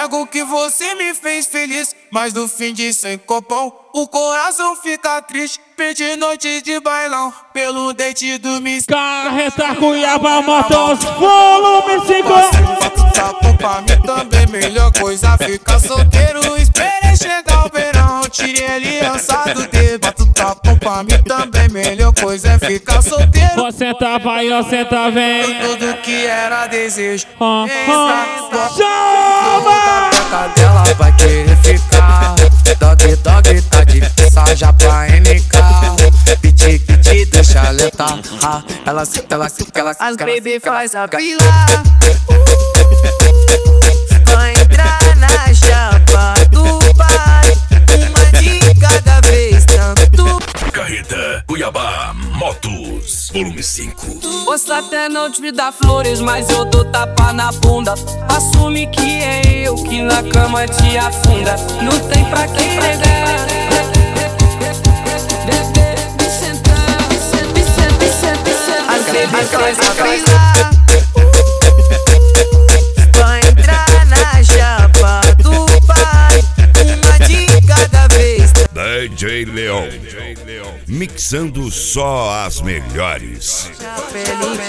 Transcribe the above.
nego que você me fez feliz, mas no fim de sem copão o coração fica triste. Perdi noite de bailão pelo date do Miss Carreta Cuiabá Motors volume 5. Tá bom pra mim também, melhor coisa ficar solteiro. Esperei chegar o verão, tirei aliança do dedo. Bota tá bom pra mim também, melhor coisa é ficar solteiro. Você tá vai, você tá vem. Tudo que era desejo. Chama! A dela vai querer ficar. Dog, dog, tá de já pra MK. Piti, piti, deixa letar. Ela as baby faz a pila. Vai entrar na chapa do pai. Uma de cada vez, tanto. Carreta Cuiabá Motos volume 5. Posso até não te dar flores, mas eu dou tapa na bunda. Assume que é eu que na cama te afunda. Não tem pra quem negar. As baby faz a pila. Vai entrar na chapa do pai. Uma de cada vez. DJ Leão mixando só as melhores.